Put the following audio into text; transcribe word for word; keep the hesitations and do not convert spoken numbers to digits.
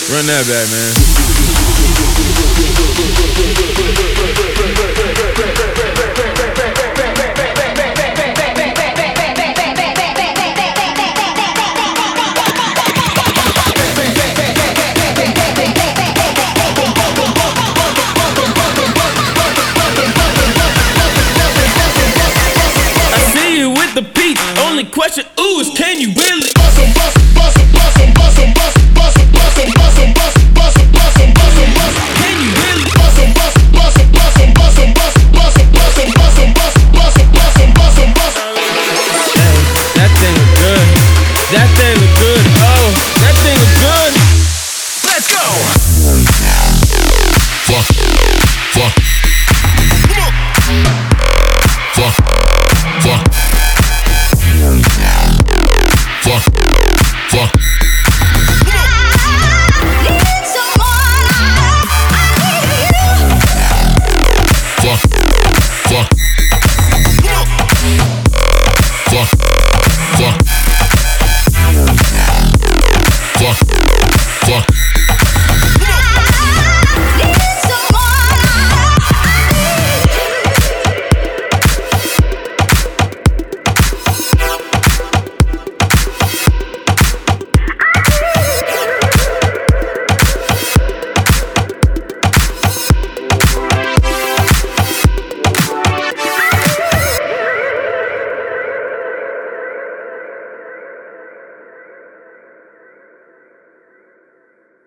Run that back, man. I see you with the beat. Only question, ooh, is can you really bust 'em, bust 'em, bust 'em, bust 'em, bust 'em, bust 'em?